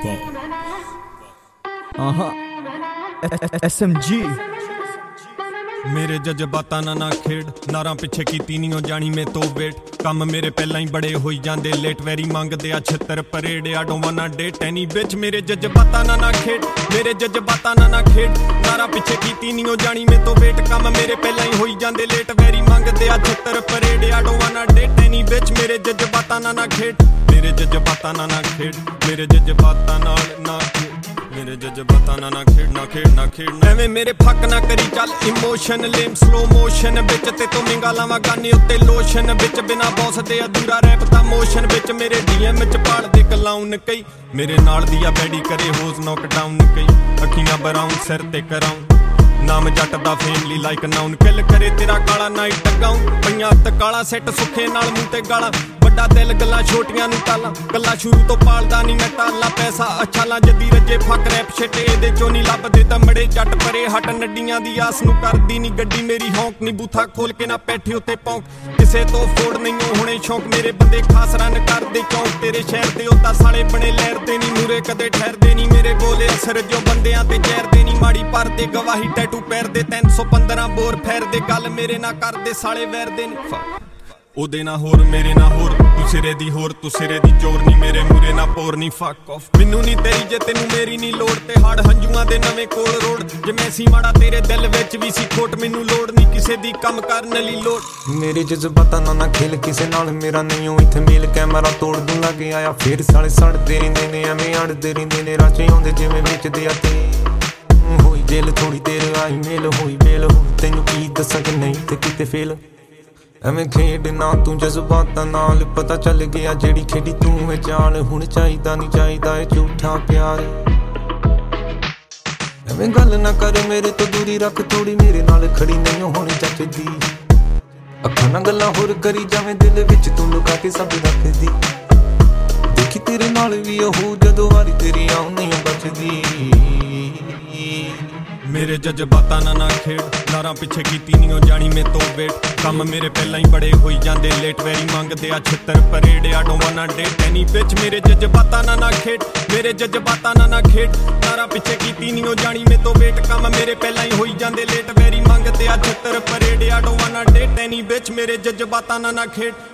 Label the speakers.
Speaker 1: SMG
Speaker 2: ਮੇਰੇ ਜਜ਼ਬਾਤਾਂ ਨਾ ਖੇਡ ਨਾਰਾਂ ਪਿੱਛੇ ਕੀਤੀ ਨਹੀਂ ਉਹ ਜਾਣੀ ਮੇ ਤੋਂ ਵੇਟ ਕੰਮ ਮੇਰੇ ਪਹਿਲਾਂ ਹੀ ਬੜੇ ਹੋਈ ਜਾਂਦੇ ਲੇਟ ਵੈਰੀ ਮੰਗਦੇ ਆ 76 ਪਰੇਡ ਆ ਡੋਂਟ ਵਾਨਾ ਡੇਟ ਐਨੀ ਵਿੱਚ ਮੇਰੇ ਜਜ਼ਬਾਤਾਂ ਨਾ ਖੇਡ ਮੇਰੇ ਜਜ਼ਬਾਤਾਂ ਨਾ ਖੇਡ ਨਾਰਾਂ ਪਿੱਛੇ ਕੀਤੀ ਨਹੀਂ ਉਹ ਜਾਣੀ ਮੇ ਤੋਂ ਵੇਟ ਕੰਮ ਮੇਰੇ ਪਹਿਲਾਂ ਹੀ ਹੋਈ ਜਾਂਦੇ ਲੇਟ ਵੈਰੀ ਮੰਗਦੇ ਆ 76 ਪਰੇਡ ਆ ਡੋਂਟ ਵਾਨਾ ਡੇਟ ਐਨੀ ਵਿੱਚ ਮੇਰੇ ਜਜ਼ਬਾਤਾਂ ਨਾ ਖੇਡ ਮੇਰੇ ਜਜ਼ਬਾਤਾਂ ਨਾ ਖੇਡ ਮੇਰੇ ਜਜ਼ਬਾਤਾਂ ਨਾਲ ਨਾ ਮੇਰੇ ਜਜ਼ਬਾਤਾਂ ਨਾ ਖੇਡ ਐਵੇਂ ਮੇਰੇ ਫੱਕ ਨਾ ਕਰੀ ਚੱਲ ਇਮੋਸ਼ਨ ਲੇਮ ਸਲੋ ਮੋਸ਼ਨ ਵਿੱਚ ਤੇ ਤੂੰ ਮਿੰਗਾ ਲਾਵਾਂ ਗਾਨੇ ਉੱਤੇ ਲੋਸ਼ਨ ਵਿੱਚ ਬਿਨਾ ਬੌਸ ਦੇ ਅਧੂਰਾ ਰੈਪ ਤਾਂ ਮੋਸ਼ਨ ਵਿੱਚ ਮੇਰੇ ਡੀਐਮ ਚ ਪਾਲਦੇ ਕਲਾਉਨ ਕਈ ਮੇਰੇ ਨਾਲ ਦੀ ਆ ਬੈਡੀ ਕਰੇ ਹੋਜ਼ ਨੌਕ ਡਾਊਨ ਕਈ ਅੱਖੀਆਂ ਬਰਾਉਨ ਸਿਰ ਤੇ ਕਰਾਉਂ ਨਾਮ ਜੱਟ ਦਾ ਫੇਮਲੀ ਲਾਈਕ ਨਾਉਨ ਕਿਲ ਕਰੇ ਤੇਰਾ ਕਾਲਾ ਨਾਈਟ ਟਗਾਉਂ ਪਈਆਂ ਹੱਥ ਕਾਲਾ ਸੈੱਟ ਸੁੱਖੇ ਨਾਲ ਮੂੰਹ ਤੇ ਗਾਲਾਂ ਵੱਡਾ ਦਿਲ ਗੱਲਾਂ ਛੋਟੀਆਂ ਨੂੰ ਟਾਲਾਂ ਗੱਲਾਂ ਸ਼ੁਰੂ ਤੋਂ ਪਾਲਦਾ ਨਹੀਂ ਮੈਂ ਟਾਲਾ ਪੈਸਾ ਅੱਛਾ ਲਾਂ ਜੱਦੀ ਰੱਜੇ ਫੱਕ ਰੈਪ ਛਿੱਟੇ ਇਹਦੇ ਚੋਂ ਨਹੀਂ ਲੱਭਦੇ ਤਾਂ ਮੜੇ ਜੱਟ ਪਰੇ ਹਟ ਨੱਡੀਆਂ ਦੀ ਆਸ ਨੂੰ ਕਰਦੀ ਨਹੀਂ ਗੱਡੀ ਮੇਰੀ ਹੌਂਕ ਨਹੀਂ ਬੂਥਾ ਖੋਲ ਕੇ ਨਾ ਪੈਠੇ ਉੱਤੇ ਪੌਂਕ ਕਿਸੇ ਤੋਂ ਫੋੜ ਨਹੀਂ ਹੁਣੇ ਸ਼ੌਂਕ ਮੇਰੇ ਬੰਦੇ ਖਾਸ ਰਨ ਕਰਦੇ ਚੌਂਕ ਤੇਰੇ ਸ਼ਹਿਰ ਦੇ ਉਹ ਤਾਂ ਸਾਲੇ ਬਣੇ ਲਹਿਰਦੇ ਨਹੀਂ ਮੂਰੇ ਕਦੇ ਠਹਿਰਦੇ ਨਹੀਂ ਮੇਰੇ ਬੋਲੇ ਅਸਰ ਜੋ ਬੰਦਿਆਂ ਤੇ ਜ਼ਹਿਰਦੇ ਨਹੀਂ ਮਾੜੀ ਪਰਦੇ ਗਵਾਹੀ ਟੈਟੂ ਪੈਰਦੇ 315 ਬੋਰ ਫੇਰਦੇ ਗੱਲ ਮੇਰੇ ਨਾਲ ਕਰਦੇ ਸਾਲੇ ਵੈਰਦੇ ਨਹੀਂ ਉਹਦੇ ਨਾ ਹੋਰ ਮੇਰੇ ਨਾ ਹੋਰ ਤੂੰ ਸਿਰੇ ਦੀ ਹੋਰ ਤੂੰ ਸਿਰੇ ਦੀ ਚੋਰ ਨਹੀਂ ਮੇਰੇ ਮੂਰੇ ਨਾ ਪੋਰ ਨਹੀਂ ਫੱਕ ਆਫ ਮੈਨੂੰ ਨਹੀਂ ਤੇਰੀ ਜੇ ਤੈਨੂੰ ਮੇਰੀ ਨਹੀਂ ਲੋੜ ਤੇ ਹੜ ਹੰਝੂਆਂ ਦੇ ਨਵੇਂ ਕੋਲ ਰੋਡ ਜੇ ਮੈਂ ਸੀ ਮਾੜਾ ਤੇਰੇ ਦਿਲ ਵਿੱਚ ਵੀ ਸੀ ਖੋਟ ਮੈਨੂੰ ਲੋੜ ਨਹੀਂ ਕਿਸੇ ਦੀ ਕੰਮ ਕਰਨ ਲਈ ਲੋੜ
Speaker 3: ਮੇਰੇ ਜਜ਼ਬਾਤਾਂ ਨਾ ਖੇਲ ਕਿਸੇ ਨਾਲ ਮੇਰਾ ਨਹੀਂ ਹੋ ਇੱਥੇ ਮੇਲ ਕੈਮਰਾ ਤੋੜ ਦੂੰ ਲੱਗੇ ਆਇਆ ਫੇਰ ਸਾਲੇ ਸੜਦੇ ਰਹਿੰਦੇ ਨੇ ਐਵੇਂ ਅੜਦੇ ਰਹਿੰਦੇ ਨੇ ਰਾਚੇ ਆਉਂਦੇ ਜਿਵੇਂ ਵੇਚਦੇ ਆ ਤੇ ਹੋਈ ਦਿਲ ਥੋੜੀ ਦੇਰ ਆਈ ਮੇਲ ਹੋਈ ਮੇਲ ਤੈਨੂੰ ਕੀ ਦੱਸਾਂ ਕਿ ਨਹੀਂ ਤੇ ਕਿਤੇ ਫੇਲ ਐਵੇਂ ਖੇਡ ਨਾ ਤੂੰ ਜਜ਼ਬਾਤਾਂ ਨਾਲ ਪਤਾ ਚੱਲ ਗਿਆ ਜਿਹੜੀ ਖੇਡੀ ਤੂੰ ਹੈ ਚਾਲ ਹੁਣ ਚਾਹੀਦਾ ਨਹੀਂ ਚਾਹੀਦਾ ਇਹ ਝੂਠਾ ਪਿਆਰ ਐਵੇਂ ਗੱਲ ਨਾ ਕਰ ਮੇਰੇ ਤੋਂ ਦੂਰੀ ਰੱਖ ਥੋੜੀ ਮੇਰੇ ਨਾਲ ਖੜੀ ਨਹੀਂ ਹੋਣੀ ਚੱਜਦੀ ਅੱਖਾਂ ਨਾਲ ਗੱਲਾਂ ਹੋਰ ਕਰੀ ਜਾਵੇਂ ਦਿਲ ਵਿੱਚ ਤੂੰ ਲੁਕਾ ਕੇ ਸਭ ਰੱਖਦੀ ਦੇਖੀ ਤੇਰੇ ਨਾਲ ਵੀ ਉਹ ਜਦੋਂ ਵਾਰੀ ਤੇਰੀ ਆਉਂ ਨਹੀਂ ਬਚਦੀ
Speaker 2: ਮੇਰੇ ਜਜ਼ਬਾਤਾਂ ਨਾ ਖੇਡ ਨਾਰਾਂ ਪਿੱਛੇ ਕੀਤੀ ਨਹੀਂ ਉਹ ਜਾਣੀ ਮੇ ਤੋਂ ਵੇਟ ਕੰਮ ਮੇਰੇ ਪਹਿਲਾਂ ਹੀ ਬੜੇ ਹੋਈ ਜਾਂਦੇ ਲੇਟ ਵੈਰੀ ਮੰਗਦੇ ਆ 76 ਪਰੇਡ ਆ ਡੋਂਟ ਵਾਨਾ ਡੇਟ ਐਨੀ ਵਿੱਚ ਮੇਰੇ ਜਜ਼ਬਾਤਾਂ ਨਾ ਖੇਡ ਮੇਰੇ ਜਜ਼ਬਾਤਾਂ ਨਾ ਖੇਡ ਨਾਰਾਂ ਪਿੱਛੇ ਕੀਤੀ ਨਹੀਂ ਉਹ ਜਾਣੀ ਮੇ ਤੋਂ ਵੇਟ ਕੰਮ ਮੇਰੇ ਪਹਿਲਾਂ ਹੀ ਹੋਈ ਜਾਂਦੇ ਲੇਟ ਵੈਰੀ ਮੰਗਦੇ ਆ 76 ਪਰੇਡ ਆ ਡੋਂਟ ਵਾਨਾ ਡੇਟ ਐਨੀ ਵਿੱਚ ਮੇਰੇ ਜਜ਼ਬਾਤਾਂ ਨਾ ਖੇਡ